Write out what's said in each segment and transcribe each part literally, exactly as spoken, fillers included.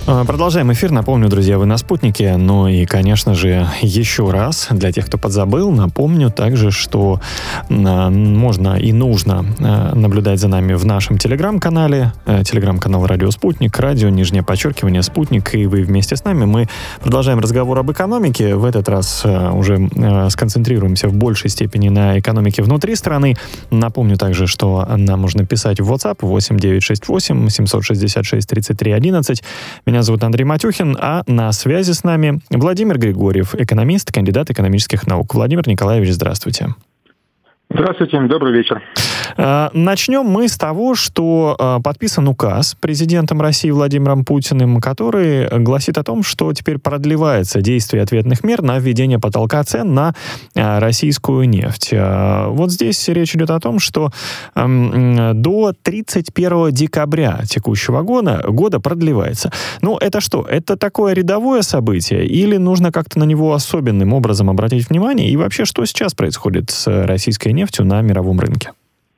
Продолжаем эфир. Напомню, друзья, вы на «Спутнике». Ну и, конечно же, еще раз, для тех, кто подзабыл, напомню также, что можно и нужно наблюдать за нами в нашем телеграм-канале. Телеграм-канал «Радио Спутник», радио, нижнее подчеркивание, «Спутник». И вы вместе с нами. Мы продолжаем разговор об экономике. В этот раз уже сконцентрируемся в большей степени на экономике внутри страны. Напомню также, что нам можно писать в WhatsApp восемь девятьсот шестьдесят восемь семьсот шестьдесят шесть тридцать три одиннадцать. Меня зовут Андрей Матюхин, а на связи с нами Владимир Григорьев, экономист, кандидат экономических наук. Владимир Николаевич, здравствуйте. Здравствуйте, добрый вечер. Начнем мы с того, что подписан указ президентом России Владимиром Путиным, который гласит о том, что теперь продлевается действие ответных мер на введение потолка цен на российскую нефть. Вот здесь речь идет о том, что до тридцать первого декабря текущего года, года продлевается. Ну, это что? Это такое рядовое событие или нужно как-то на него особенным образом обратить внимание? И вообще, что сейчас происходит с российской нефтью на мировом рынке?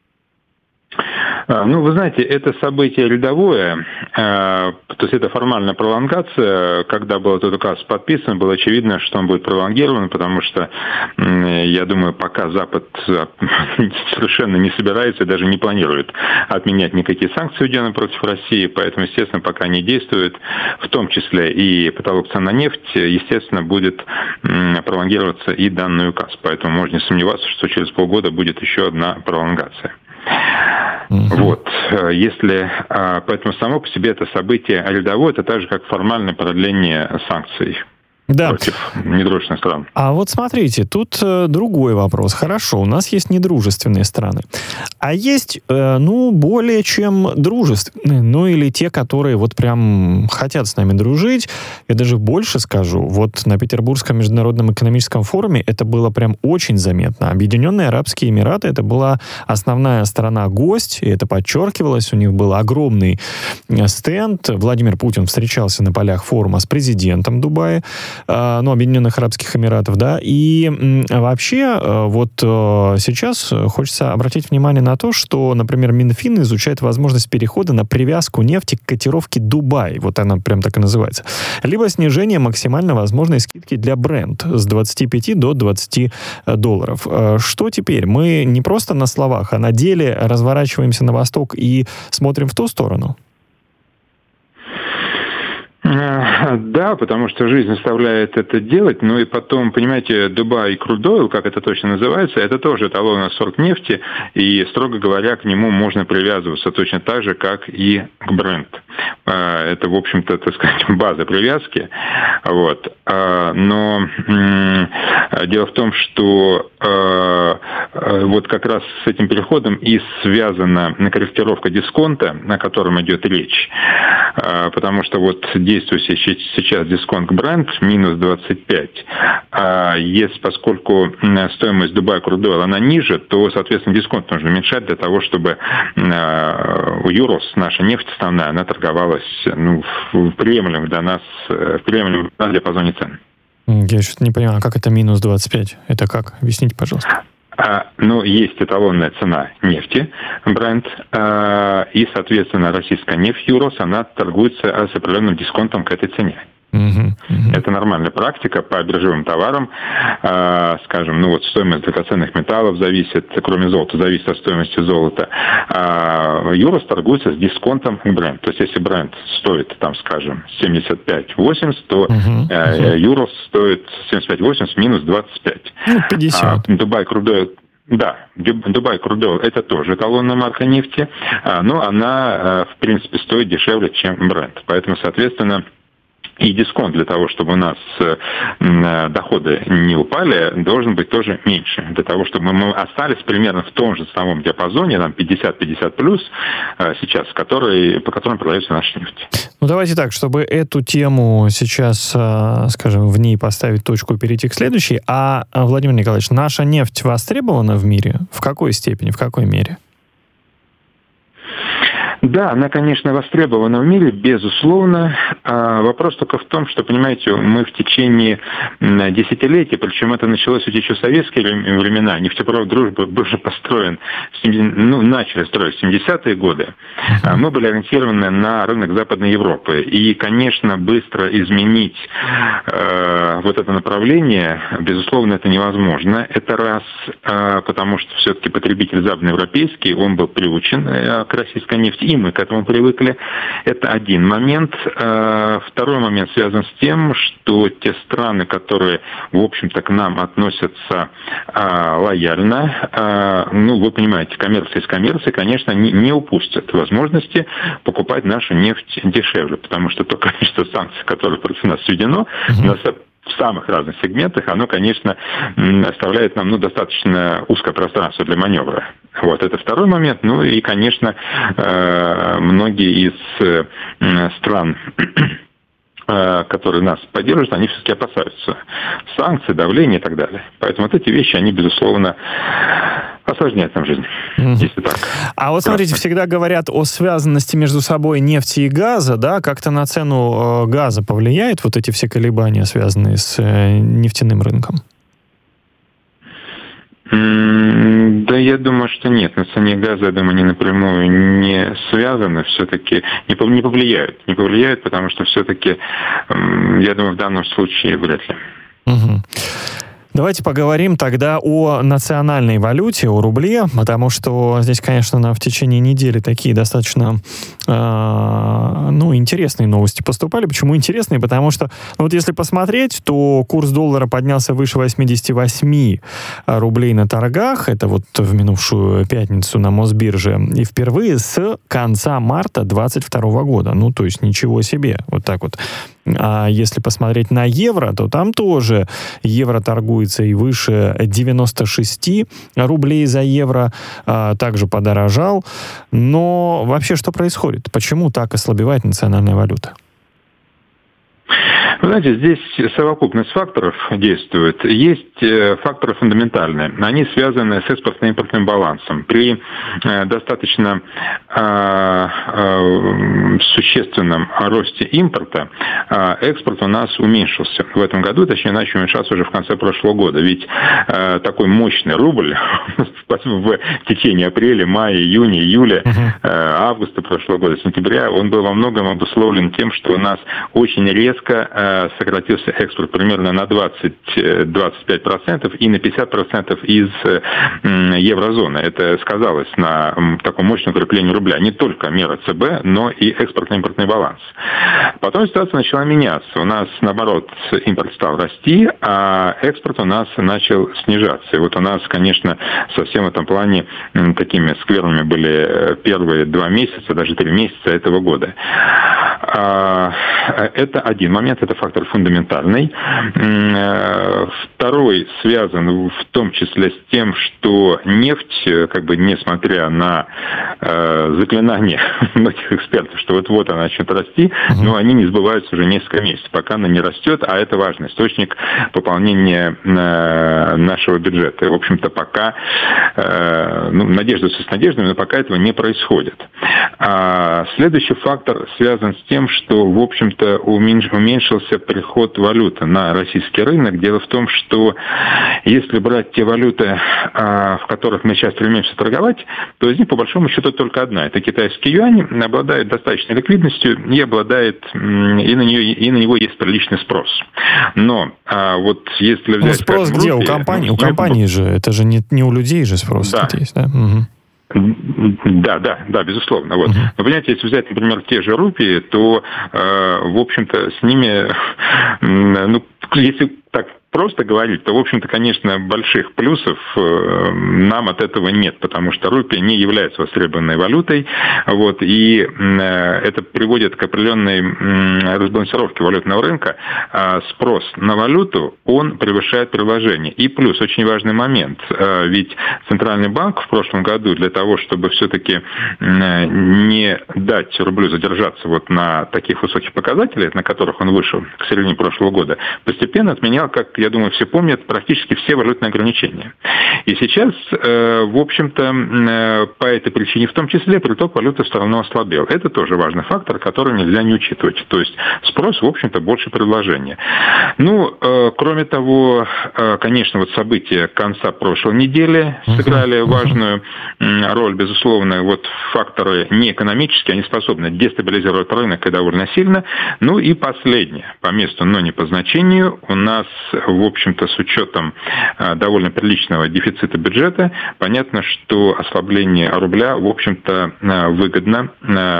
Ну, вы знаете, это событие рядовое, то есть это формальная пролонгация. Когда был этот указ подписан, было очевидно, что он будет пролонгирован, потому что, я думаю, пока Запад совершенно не собирается и даже не планирует отменять никакие санкции, введенные против России, поэтому, естественно, пока не действует, в том числе и потолок цен на нефть, естественно, будет пролонгироваться и данный указ. Поэтому можно не сомневаться, что через полгода будет еще одна пролонгация. Uh-huh. Вот. Если, поэтому само по себе это событие рядовое, это так же, как формальное продление санкций. Да. Против недружественных стран. А вот смотрите, тут э, другой вопрос. Хорошо, у нас есть недружественные страны. А есть, э, ну, более чем дружественные. Ну, или те, которые вот прям хотят с нами дружить. Я даже больше скажу. Вот на Петербургском международном экономическом форуме это было прям очень заметно. Объединенные Арабские Эмираты — это была основная страна-гость, и это подчеркивалось. У них был огромный стенд. Владимир Путин встречался на полях форума с президентом Дубая, ну, Объединенных Арабских Эмиратов, да, и вообще вот сейчас хочется обратить внимание на то, что, например, Минфин изучает возможность перехода на привязку нефти к котировке Дубай, вот она прям так и называется, либо снижение максимально возможной скидки для Brent с двадцати пяти до двадцати долларов. Что теперь? Мы не просто на словах, а на деле разворачиваемся на восток и смотрим в ту сторону? Да, потому что жизнь заставляет это делать, ну и потом, понимаете, Дубай Crude Oil, как это точно называется, это тоже эталонный сорт нефти, и, строго говоря, к нему можно привязываться точно так же, как и к Brent. Это, в общем-то, так сказать, база привязки. Вот. Но дело в том, что вот как раз с этим переходом и связана корректировка дисконта, о котором идет речь, потому что вот действующий сейчас дисконт к Brent минус двадцать пять. А если, поскольку стоимость Dubai Crude Oil, она ниже, то, соответственно, дисконт нужно уменьшать для того, чтобы у Юрос, наша нефть основная, она торговалась ну, в приемлемом для нас, в приемлемом диапазоне цен. Я что-то не понимаю, а как это минус двадцать пять? Это как? Объясните, пожалуйста. А, ну, есть эталонная цена нефти, Brent, а, и, соответственно, российская нефть Юрос, она торгуется с определенным дисконтом к этой цене. Uh-huh, uh-huh. Это нормальная практика по биржевым товарам. А, скажем, ну вот стоимость драгоценных металлов зависит, кроме золота, зависит от стоимости золота. А Юрос торгуется с дисконтом к Brent. То есть, если Brent стоит, там, скажем, семьдесят пять восемьдесят, то uh-huh, uh-huh. Юрос стоит семьдесят пять восемьдесят минус двадцать пять. Ну, пятьдесят. А, Dubai Crude Oil, да, Dubai Crude Oil это тоже эталонная марка нефти, но она, в принципе, стоит дешевле, чем Brent. Поэтому, соответственно, и дисконт для того, чтобы у нас э, доходы не упали, должен быть тоже меньше. Для того, чтобы мы остались примерно в том же самом диапазоне, там пятьдесят-пятьдесят плюс э, сейчас, который, по которым продается наша нефть. Ну, давайте так, чтобы эту тему сейчас, э, скажем, в ней поставить точку и перейти к следующей. А, Владимир Николаевич, наша нефть востребована в мире? В какой степени, в какой мере? Да, она, конечно, востребована в мире, безусловно. А вопрос только в том, что, понимаете, мы в течение десятилетий, причем это началось еще в советские времена, нефтепровод «Дружба» был же построен, ну, начали строить в семидесятые годы, мы были ориентированы на рынок Западной Европы. И, конечно, быстро изменить э, вот это направление, безусловно, это невозможно. Это раз, э, потому что все-таки потребитель западноевропейский, он был приучен э, к российской нефти, и мы к этому привыкли. Это один момент. Э, второй момент связан с тем, что те страны, которые, в общем-то, к нам относятся э, лояльно, э, ну, вы понимаете, коммерция из коммерции, конечно, не, не упустят возможности покупать нашу нефть дешевле, потому что то количество санкций, которое против нас введено, uh-huh. в самых разных сегментах, оно, конечно, оставляет нам ну, достаточно узкое пространство для маневра. Вот, это второй момент. Ну и, конечно, многие из стран, которые нас поддерживают, они все-таки опасаются санкций, давления и так далее. Поэтому вот эти вещи, они, безусловно, осложняют нам жизнь, mm-hmm. если так. А вот смотрите, всегда говорят о связанности между собой нефти и газа, да, как-то на цену газа повлияет вот эти все колебания, связанные с нефтяным рынком? Mm, да, я думаю, что нет. На цене газа, я думаю, они напрямую не связаны, все-таки не повлияют. Не повлияют, потому что все-таки, я думаю, в данном случае вряд ли. Угу. Давайте поговорим тогда о национальной валюте, о рубле, потому что здесь, конечно, нам в течение недели такие достаточно э, ну, интересные новости поступали. Почему интересные? Потому что, ну, вот если посмотреть, то курс доллара поднялся выше восемьдесят восемь рублей на торгах, это вот в минувшую пятницу на Мосбирже, и впервые с конца марта двадцать второго года. Ну, то есть ничего себе, вот так вот. А если посмотреть на евро, то там тоже евро торгуется и выше девяносто шесть рублей за евро, а, также подорожал. Но вообще что происходит? Почему так ослабевает национальная валюта? Вы знаете, здесь совокупность факторов действует. Есть факторы фундаментальные. Они связаны с экспортно-импортным балансом. При достаточно э, э, существенном росте импорта э, экспорт у нас уменьшился в этом году, точнее, начал уменьшаться уже в конце прошлого года. Ведь э, такой мощный рубль в течение апреля, мая, июня, июля, э, августа прошлого года, сентября, он был во многом обусловлен тем, что у нас очень резко э, сократился экспорт примерно на двадцать-двадцать пять процентов и на пятьдесят процентов из еврозоны. Это сказалось на таком мощном укреплении рубля. Не только мера ЦБ, но и экспортно-импортный баланс. Потом ситуация начала меняться. У нас, наоборот, импорт стал расти, а экспорт у нас начал снижаться. И вот у нас, конечно, совсем в этом плане такими скверными были первые два месяца, даже три месяца этого года. Это один момент, это фактор фундаментальный. Второй связан в том числе с тем, что нефть, как бы несмотря на э, заклинания многих экспертов, что вот-вот она начнет расти, uh-huh. но они не сбываются уже несколько месяцев, пока она не растет, а это важный источник пополнения э, нашего бюджета. И, в общем-то, пока, э, ну, надежда с надеждами, но пока этого не происходит. А следующий фактор связан с тем, что, в общем-то, уменьшился приход валюты на российский рынок. Дело в том, что если брать те валюты, в которых мы сейчас стремимся торговать, то из них, по большому счету, только одна. Это китайский юань, обладает достаточной ликвидностью и обладает, и на, нее, и на него есть приличный спрос. Но вот если взять... Ну, спрос где? Рупии, у компании? Ну, у компании же, это же не, не у людей же спрос да. есть, да? Угу. Да, да, да, безусловно. Вот. Uh-huh. Но, понимаете, если взять, например, те же рупии, то, э, в общем-то, с ними, ну, если так просто говорить, то, в общем-то, конечно, больших плюсов э, нам от этого нет, потому что рупия не является востребованной валютой, вот, и э, это приводит к определенной э, разбалансировке валютного рынка. А спрос на валюту, он превышает предложение. И плюс, очень важный момент, э, ведь Центральный банк в прошлом году для того, чтобы все-таки э, не дать рублю задержаться вот на таких высоких показателях, на которых он вышел к середине прошлого года, постепенно отменял как я думаю, все помнят практически все валютные ограничения. И сейчас, в общем-то, по этой причине в том числе приток валюты все равно ослабел. Это тоже важный фактор, который нельзя не учитывать. То есть спрос, в общем-то, больше предложения. Ну, кроме того, конечно, вот события конца прошлой недели сыграли важную роль, безусловно. Вот факторы неэкономические, они способны дестабилизировать рынок и довольно сильно. Ну и последнее, по месту, но не по значению, у нас, в общем-то, с учетом довольно приличного дефицита бюджета, понятно, что ослабление рубля, в общем-то, выгодно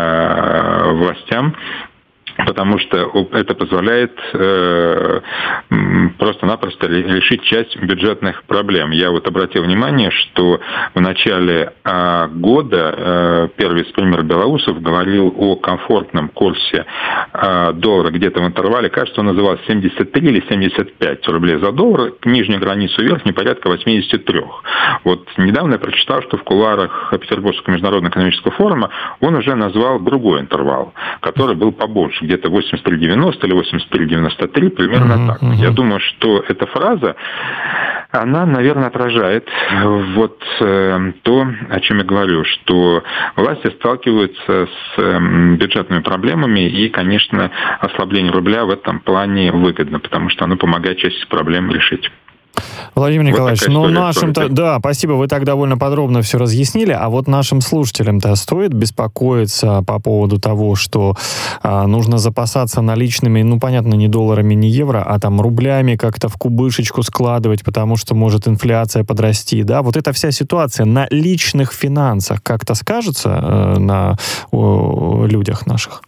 властям, потому что это позволяет э, просто-напросто решить часть бюджетных проблем. Я вот обратил внимание, что в начале э, года э, первый вице-премьер Белоусов говорил о комфортном курсе э, доллара где-то в интервале, кажется, он называл семьдесят три или семьдесят пять рублей за доллар, нижнюю границу верхнюю порядка восемьдесят три. Вот недавно я прочитал, что в кулуарах Петербургского международного экономического форума он уже назвал другой интервал, который был побольше, где-то восемьдесят три девяносто или восемьдесят три девяносто три, примерно uh-huh, так. Uh-huh. Я думаю, что эта фраза, она, наверное, отражает вот э, то, о чем я говорю, что власти сталкиваются с э, бюджетными проблемами, и, конечно, ослабление рубля в этом плане выгодно, потому что оно помогает часть проблем решить. Владимир Николаевич, вот ну нашим-то, да, спасибо, вы так довольно подробно все разъяснили, а вот нашим слушателям-то стоит беспокоиться по поводу того, что а, нужно запасаться наличными, ну, понятно, не долларами, не евро, а там рублями как-то в кубышечку складывать, потому что может инфляция подрасти, да, вот эта вся ситуация на личных финансах как-то скажется э, на о, людях наших?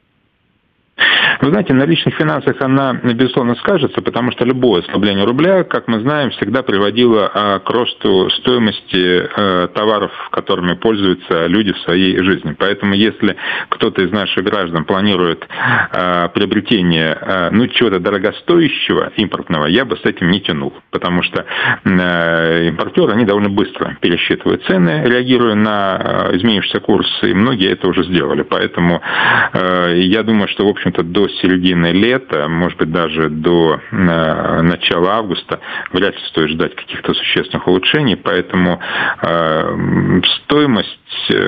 Вы знаете, на личных финансах она, безусловно, скажется, потому что любое ослабление рубля, как мы знаем, всегда приводило а, к росту стоимости а, товаров, которыми пользуются люди в своей жизни. Поэтому если кто-то из наших граждан планирует а, приобретение а, ну, чего-то дорогостоящего, импортного, я бы с этим не тянул. Потому что а, импортеры, они довольно быстро пересчитывают цены, реагируя на а, изменившийся курс, и многие это уже сделали. Поэтому а, я думаю, что, в общем-то, до середины лета, может быть, даже до э, начала августа вряд ли стоит ждать каких-то существенных улучшений, поэтому э, стоимость,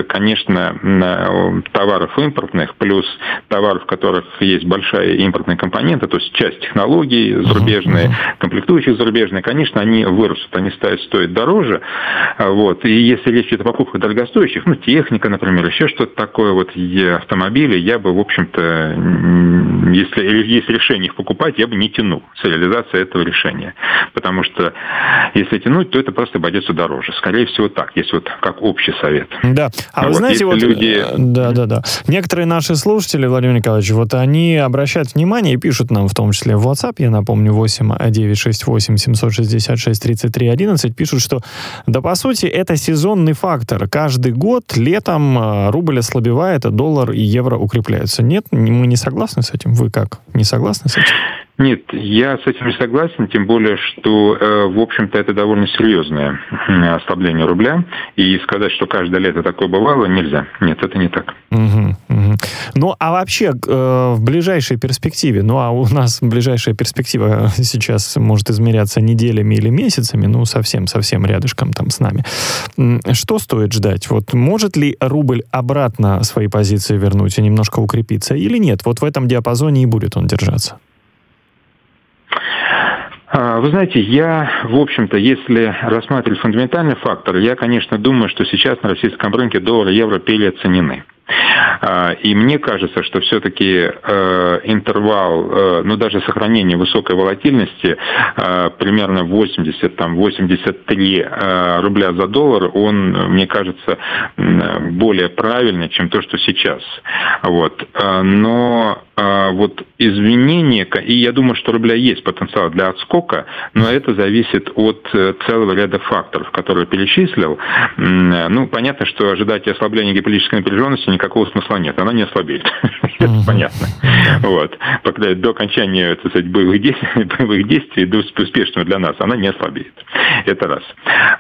конечно, товаров импортных плюс товаров, в которых есть большая импортная компонента, то есть часть технологий зарубежные, комплектующих зарубежные, конечно, они вырастут, они станут стоить дороже. Вот. И если речь идет о покупках дорогостоящих, ну, техника, например, еще что-то такое, вот автомобили, я бы, в общем-то, если есть решение их покупать, я бы не тянул с реализацией этого решения. Потому что если тянуть, то это просто обойдется дороже. Скорее всего так, если вот как общий совет. Да, а вот, вы знаете, вот... Люди... Да, да, да. Некоторые наши слушатели, Владимир Николаевич, вот они обращают внимание и пишут нам, в том числе в WhatsApp, я напомню, восемь девятьсот шестьдесят восемь семьсот шестьдесят шесть тридцать три одиннадцать, пишут, что, да, по сути, это сезонный фактор. Каждый год летом рубль ослабевает, а доллар и евро укрепляются. Нет, мы не согласны с этим? Вы как? Не согласны с этим? Нет, я с этим не согласен, тем более, что, э, в общем-то, это довольно серьезное ослабление рубля, и сказать, что каждое лето такое бывало, нельзя. Нет, это не так. Угу, угу. Ну, а вообще, э, в ближайшей перспективе, ну, а у нас ближайшая перспектива сейчас может измеряться неделями или месяцами, ну, совсем-совсем рядышком там с нами. Что стоит ждать? Вот может ли рубль обратно свои позиции вернуть и немножко укрепиться, или нет? Вот в этом диапазоне и будет он держаться. Вы знаете, я, в общем-то, если рассматривать фундаментальный фактор, я, конечно, думаю, что сейчас на российском рынке доллар и евро переоценены. И мне кажется, что все-таки э, интервал, э, ну даже сохранение высокой волатильности, э, примерно восемьдесят, там, восемьдесят три э, рубля за доллар, он, мне кажется, более правильный, чем то, что сейчас. Вот. Но э, вот изменения, и я думаю, что рубля есть потенциал для отскока, но это зависит от целого ряда факторов, которые я перечислил. Ну, понятно, что ожидать ослабления геополитической напряженности никакого смысла нет, она не ослабеет. Это понятно. Вот. Пока до окончания, так сказать, боевых действий, боевых действий, до успешного для нас, она не ослабеет. Это раз.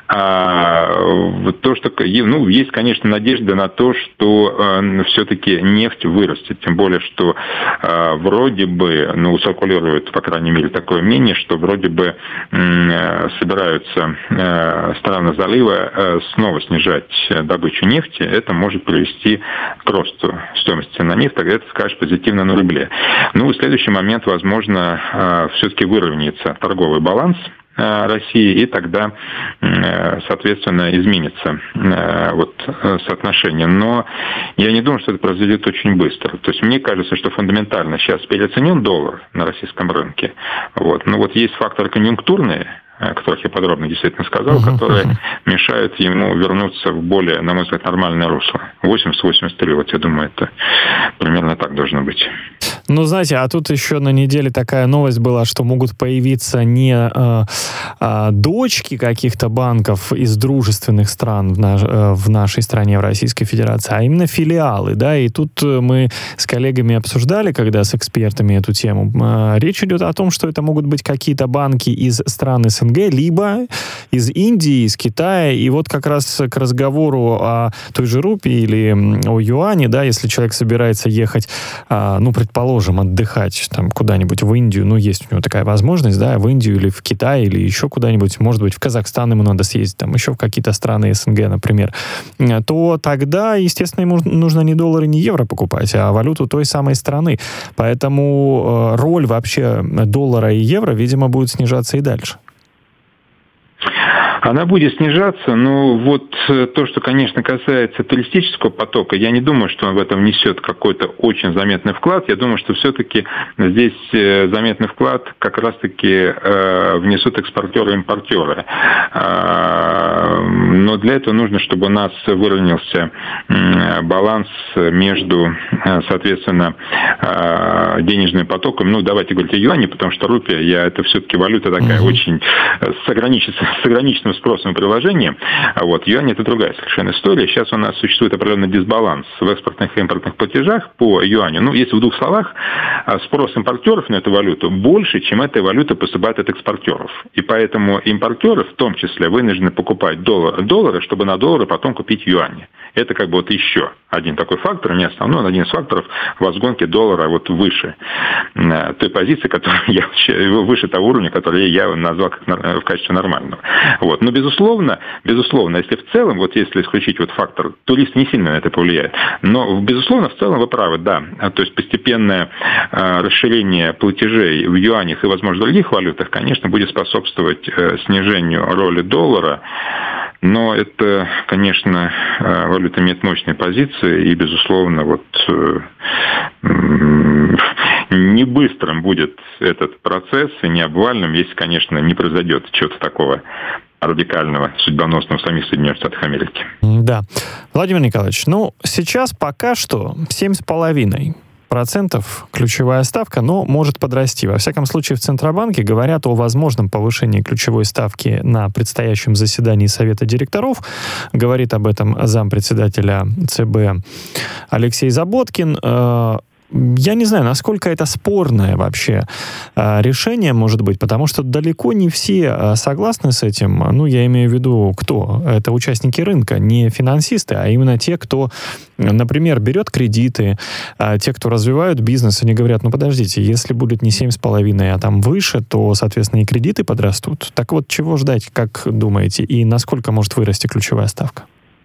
А то, что, ну, есть, конечно, надежда на то, что э, все-таки нефть вырастет. Тем более, что вроде бы, ну, циркулирует, по крайней мере, такое мнение, что вроде бы собираются страны залива снова снижать добычу нефти. Это может привести к росту стоимости на нефть, тогда это скажет позитивно на рубле. Ну, в следующий момент, возможно, все-таки выровняется торговый баланс России, и тогда, соответственно, изменится вот соотношение. Но я не думаю, что это произойдет очень быстро. То есть мне кажется, что фундаментально сейчас переоценен доллар на российском рынке. Вот. Но вот есть факторы конъюнктурные, о которых я подробно действительно сказал, uh-huh, которые uh-huh. мешают ему вернуться в более, на мой взгляд, нормальное русло. восемьдесят восемьдесят три, вот я думаю, это примерно так должно быть. Ну, знаете, а тут еще на неделе такая новость была, что могут появиться не э, э, дочки каких-то банков из дружественных стран в, наш, э, в нашей стране, в Российской Федерации, а именно филиалы, да, и тут мы с коллегами обсуждали, когда с экспертами эту тему, э, речь идет о том, что это могут быть какие-то банки из стран СНГ, либо из Индии, из Китая, и вот как раз к разговору о той же рупии или о юане, да, если человек собирается ехать, э, ну, предположим, отдыхать там куда-нибудь в Индию, ну, есть у него такая возможность, да, в Индию или в Китай, или еще куда-нибудь, может быть, в Казахстан ему надо съездить, там, еще в какие-то страны СНГ, например, то тогда, естественно, ему нужно не доллары, не евро покупать, а валюту той самой страны. Поэтому э, роль вообще доллара и евро, видимо, будет снижаться и дальше. Она будет снижаться, но вот то, что, конечно, касается туристического потока, я не думаю, что он в этом несет какой-то очень заметный вклад. Я думаю, что все-таки здесь заметный вклад как раз-таки внесут экспортеры и импортеры. Но для этого нужно, чтобы у нас выровнялся баланс между, соответственно, денежным потоком. Ну, давайте говорить о юане, потому что рупия, я, это все-таки валюта такая mm-hmm. очень с ограниченным, с ограниченным спросом и предложением. А вот юань — это другая совершенно история. Сейчас у нас существует определенный дисбаланс в экспортных и импортных платежах по юаню. Ну, если в двух словах, спрос импортеров на эту валюту больше, чем эта валюта поступает от экспортеров. И поэтому импортеры в том числе вынуждены покупать доллары, доллары, чтобы на доллары потом купить юани. Это как бы вот еще один такой фактор, не основной, но один из факторов в разгонке доллара вот выше той позиции, которая я, выше того уровня, который я назвал как в качестве нормального. Вот. Но, безусловно, безусловно, если в целом, вот если исключить вот фактор, турист не сильно на это повлияет. Но, безусловно, в целом вы правы, да. То есть постепенное э, расширение платежей в юанях и, возможно, в других валютах, конечно, будет способствовать э, снижению роли доллара. Но это, конечно, валюта имеет мощные позиции, и, безусловно, вот не быстрым будет этот процесс, и не обвальным, если, конечно, не произойдет чего-то такого радикального, судьбоносного в самих Соединенных Штатах Америки. Да. Владимир Николаевич, ну, сейчас пока что семь с половиной процентов ключевая ставка, но может подрасти. Во всяком случае, в Центробанке говорят о возможном повышении ключевой ставки на предстоящем заседании Совета директоров. Говорит об этом зампредседателя ЦБ Алексей Заботкин. Я не знаю, насколько это спорное вообще э, решение может быть, потому что далеко не все э, согласны с этим. Ну, я имею в виду, кто? Это участники рынка, не финансисты, а именно те, кто, например, берет кредиты, э, те, кто развивают бизнес, они говорят, ну, подождите, если будет не семь с половиной, а там выше, то, соответственно, и кредиты подрастут. Так вот, чего ждать, как думаете, и насколько может вырасти ключевая ставка?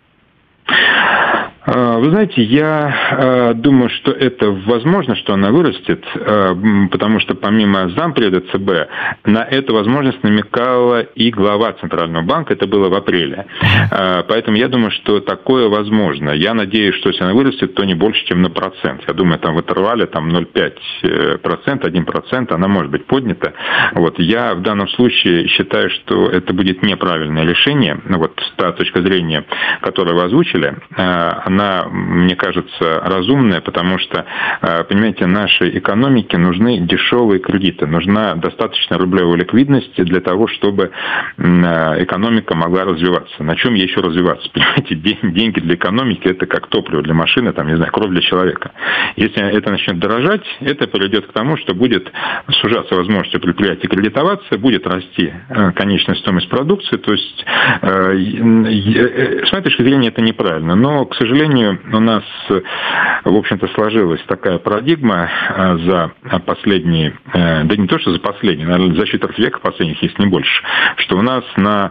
Вы знаете, я думаю, что это возможно, что она вырастет, потому что помимо зампреда ЦБ, на эту возможность намекала и глава Центрального банка, это было в апреле. Поэтому я думаю, что такое возможно. Я надеюсь, что если она вырастет, то не больше, чем на процент. Я думаю, там в интервале там ноль целых пять десятых процента, один процент она может быть поднята. Вот. Я в данном случае считаю, что это будет неправильное решение. Вот та точка зрения, которую вы озвучили, она, мне кажется, разумная, потому что, понимаете, нашей экономике нужны дешевые кредиты, нужна достаточно рублевая ликвидность для того, чтобы экономика могла развиваться. На чем ей еще развиваться? Понимаете, деньги для экономики – это как топливо для машины, там, не знаю, кровь для человека. Если это начнет дорожать, это приведет к тому, что будет сужаться возможность предприятий кредитоваться, будет расти конечная стоимость продукции. То есть, с моей точки зрения, это неправильно. Но, к сожалению, сожалению, у нас, в общем-то, сложилась такая парадигма за последние, да не то, что за последние, наверное, за четверть века последних, если не больше, что у нас на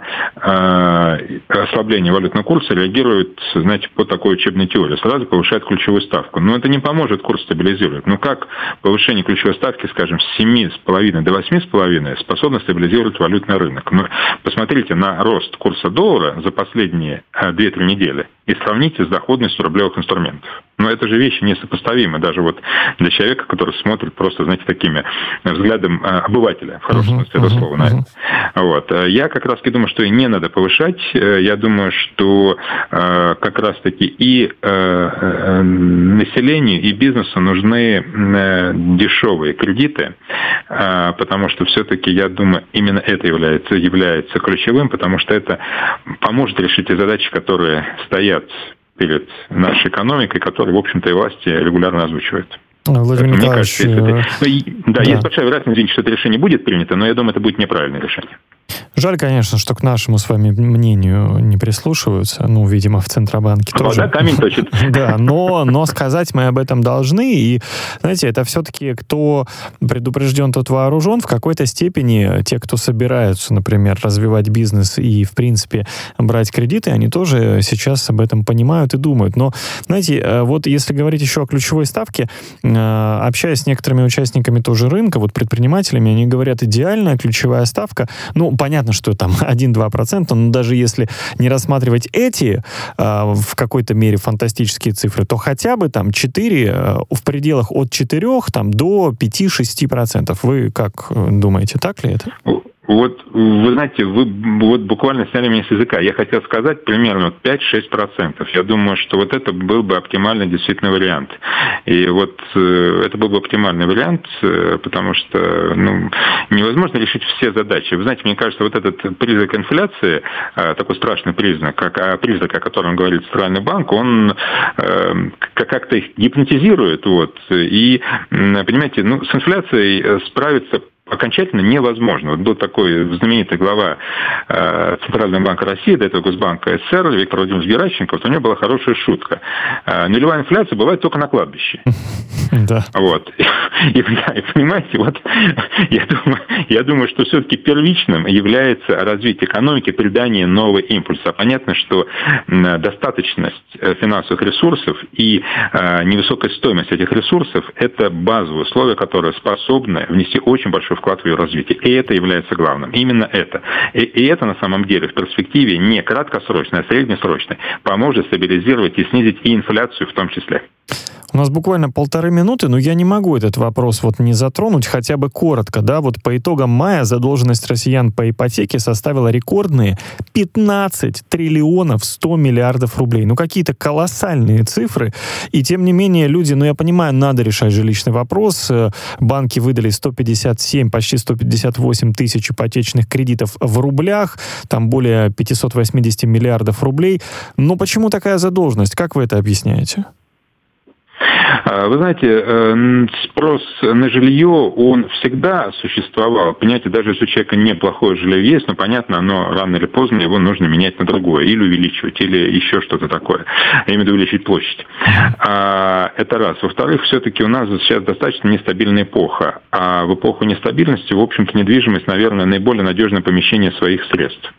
ослабление валютного курса реагируют, знаете, по такой учебной теории. Сразу повышают ключевую ставку. Но это не поможет курс стабилизировать. Ну как повышение ключевой ставки, скажем, с семи с половиной до восьми с половиной способно стабилизировать валютный рынок? Ну, посмотрите на рост курса доллара за последние две-три недели и сравните с доходностью рублевых инструментов. Но это же вещи несопоставимы даже вот для человека, который смотрит просто, знаете, такими взглядом обывателя, в хорошем смысле этого слова, на это. Вот. Я как раз-таки думаю, что и не надо повышать. Я думаю, что как раз-таки и населению, и бизнесу нужны дешевые кредиты, потому что все-таки, я думаю, именно это является, является ключевым, потому что это поможет решить те задачи, которые стоят перед нашей экономикой, которые, в общем-то, и власти регулярно озвучивают. Владимир Мне Николаевич, кажется, если это... да, да, да. есть большая вероятность, извините, что это решение будет принято, но я думаю, это будет неправильное решение. Жаль, конечно, что к нашему с вами мнению не прислушиваются. Ну, видимо, в Центробанке тоже. Да, камень точит. Да, но, но сказать мы об этом должны. И, знаете, это все-таки кто предупрежден, тот вооружен. В какой-то степени те, кто собираются, например, развивать бизнес и, в принципе, брать кредиты, они тоже сейчас об этом понимают и думают. Но, знаете, вот если говорить еще о ключевой ставке, общаясь с некоторыми участниками тоже рынка, вот предпринимателями, они говорят, идеальная ключевая ставка, ну, понятно, что там один-два процента, но даже если не рассматривать эти э, в какой-то мере фантастические цифры, то хотя бы там четыре, э, в пределах от четырёх там, до пяти-шести процентов. Вы как думаете, так ли это? Вот, вы знаете, вы вот буквально сняли меня с языка. Я хотел сказать примерно пять-шесть процентов. Я думаю, что вот это был бы оптимальный действительно вариант. И вот э, это был бы оптимальный вариант, э, потому что ну, невозможно решить все задачи. Вы знаете, мне кажется, вот этот признак инфляции, э, такой страшный признак, как, а, признак, о котором говорит Центральный банк, он э, как-то их гипнотизирует. Вот, и, понимаете, ну, с инфляцией справиться окончательно невозможно. Вот был такой знаменитый глава э, Центрального банка России, до этого Госбанка СССР, Виктор Владимирович Геращенко, вот у него была хорошая шутка. Э, нулевая инфляция бывает только на кладбище. Да. Вот. И, и, да, и понимаете, вот я думаю, я думаю, что все-таки первичным является развитие экономики, придание нового импульса. Понятно, что достаточность финансовых ресурсов и э, невысокая стоимость этих ресурсов – это базовые условия, которые способны внести очень большой вклад в ее развитие. И это является главным. Именно это. И, и это на самом деле в перспективе не краткосрочной, а среднесрочной поможет стабилизировать и снизить и инфляцию в том числе. У нас буквально полторы минуты, но я не могу этот вопрос вот не затронуть, хотя бы коротко, да, вот по итогам мая задолженность россиян по ипотеке составила рекордные пятнадцать триллионов сто миллиардов рублей. Ну, какие-то колоссальные цифры, и тем не менее люди, ну, я понимаю, надо решать жилищный вопрос, банки выдали сто пятьдесят семь, почти сто пятьдесят восемь тысяч ипотечных кредитов в рублях, там более пятьсот восемьдесят миллиардов рублей, но почему такая задолженность, как вы это объясняете? Вы знаете, спрос на жилье, он всегда существовал. Понимаете, даже если у человека неплохое жилье есть, но, понятно, оно рано или поздно его нужно менять на другое. Или увеличивать, или еще что-то такое. Я имею в виду увеличить площадь. Это раз. Во-вторых, все-таки у нас сейчас достаточно нестабильная эпоха. А в эпоху нестабильности, в общем-то, недвижимость, наверное, наиболее надежное помещение своих средств.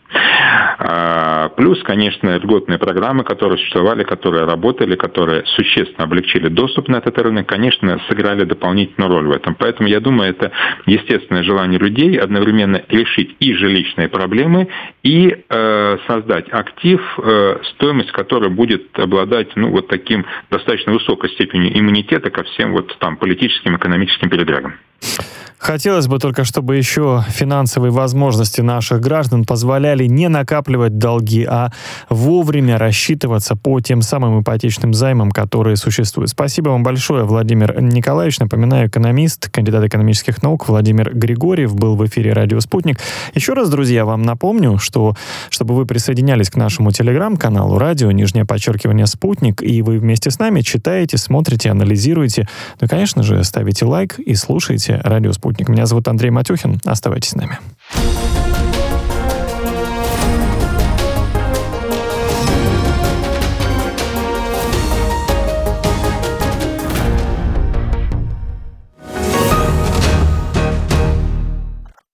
Плюс, конечно, льготные программы, которые существовали, которые работали, которые существенно облегчили доступ на этот рынок, конечно, сыграли дополнительную роль в этом. Поэтому, я думаю, это естественное желание людей одновременно решить и жилищные проблемы, и э, создать актив, э, стоимость которой будет обладать, ну, вот таким достаточно высокой степенью иммунитета ко всем вот там политическим, экономическим передрягам. Хотелось бы только, чтобы еще финансовые возможности наших граждан позволяли не накапливать долги, а вовремя рассчитываться по тем самым ипотечным займам, которые существуют. Спасибо вам большое, Владимир Николаевич. Напоминаю, экономист, кандидат экономических наук Владимир Григорьев был в эфире «Радио Спутник». Еще раз, друзья, вам напомню, что чтобы вы присоединялись к нашему телеграм-каналу «Радио», нижнее подчеркивание «Спутник», и вы вместе с нами читаете, смотрите, анализируете, ну и, конечно же, ставите лайк и слушаете «Радио Спутник». Меня зовут Андрей Матюхин. Оставайтесь с нами.